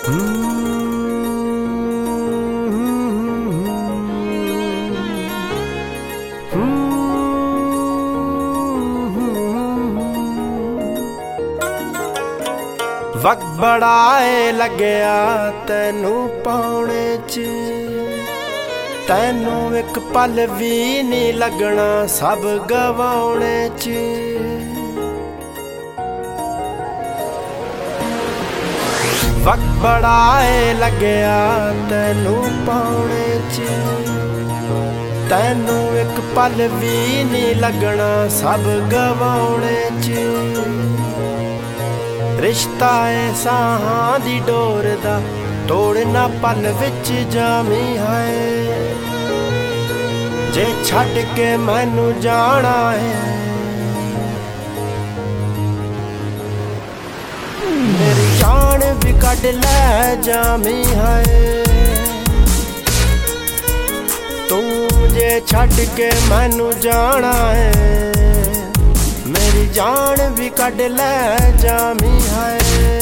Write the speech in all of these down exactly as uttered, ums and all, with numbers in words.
वक्त बड़ाए लगया तैनू पाने च, तैनू एक पल भी नहीं लगना सब गवाने च। वक्त बड़ाए लगया तैनू पाने च, तैनू एक पल भी नहीं लगना सब गवाने च। रिश्ता है साहां दी डोर दा तोड़ना पल विच जामी है, जे छड़ के मैनू जाना है मेरी जान भी कढ लै जामी है। तू जे छड़ के मैनू जाना है मेरी जान भी कढ लै जामी है।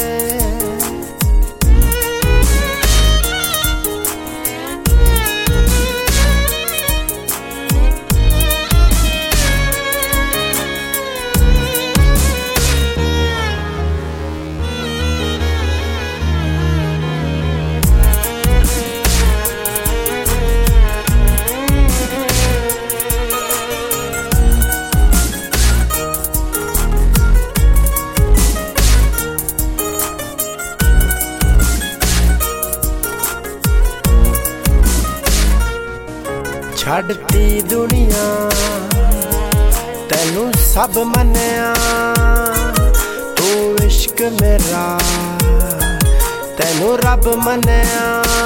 छड़ती दुनिया तैनू सब मन्या, तू इश्क मेरा तैनू रब मन्या।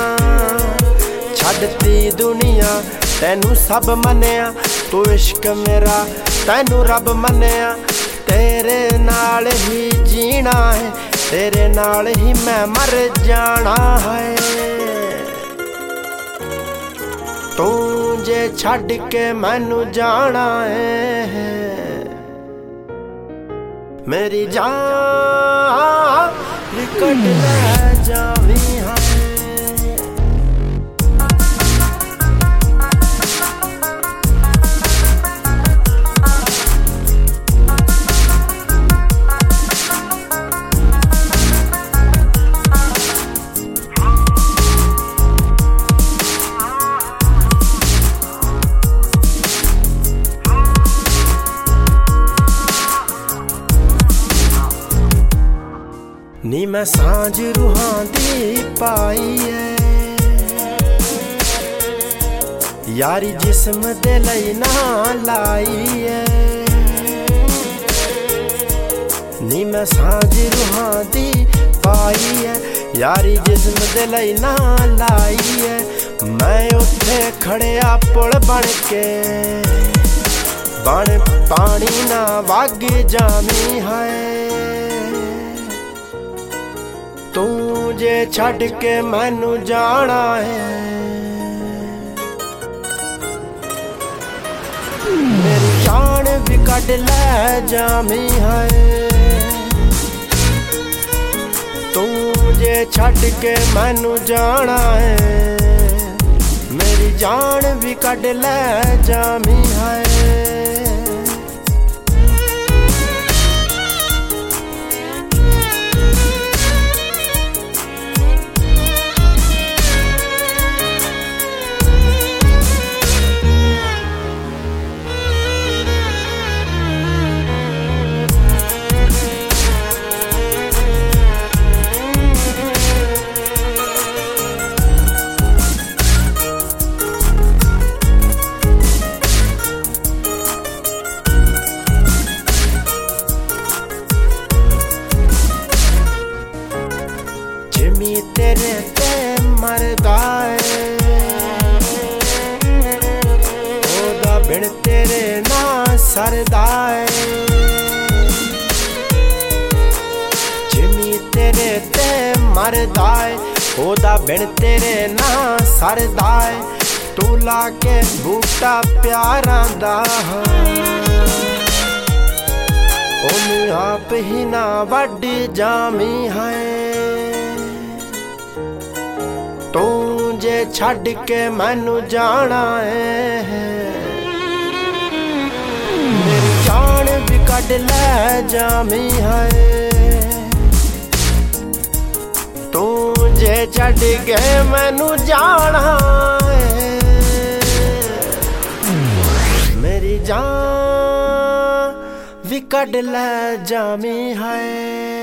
छड़ती दुनिया तैनू सब मन्या, तू इश्क मेरा तैनू रब मन्या। तेरे नाल ही जीना है, तेरे नाल ही मैं मर जाना है। तू जे छड़ के मैनू जाना है मेरी जान भी कढ लै जावी है। नी मैं सांझ रूहां दी पाई है, यारी जिस्म दे लई ना लाई है। नी मैं सांझ रूहां दी पाई है, यारी जिस्म दे लई ना लाई है। मैं उत्थे खड़िया पुल बन के बन पानी ना वग जामी है। तू जे छड़ के मैनू जाना है मेरी जान भी कढ लै जामी है। तू जे छड़ के मैनू जाना है मेरी जान भी कढ लै जामी है। तेरे ते मरदा है ओदा बिन तेरे ना सरदा है। जिमी तेरे ते मरदा है ओदा बिन तेरे ना सरदा है। तू लाके बूटा प्यारां दा ओनू आप ही ना वड्डी जामी है। तू जे छड़ के मैनू जाना है मेरी जान भी कट ले जामी है तू जे छड़ के मैनू जाना है मेरी जान भी कट ले जामी है।